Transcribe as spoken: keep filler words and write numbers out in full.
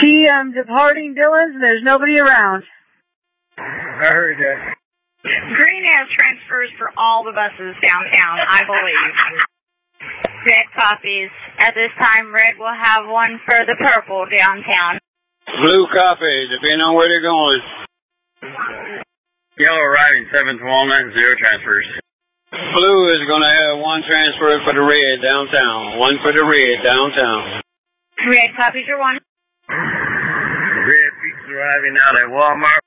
T, I'm departing Dillon's and there's nobody around. I heard that. Green has transfers for all the buses downtown, I believe. Red copies. At this time, red will have one for the purple downtown. Blue copies, depending on where they're going. Yellow arriving, seventh Walnut, zero transfers. Blue is going to have one transfer for the red downtown. One for the red downtown. Red copies are one. Red Peaks arriving out at Walmart,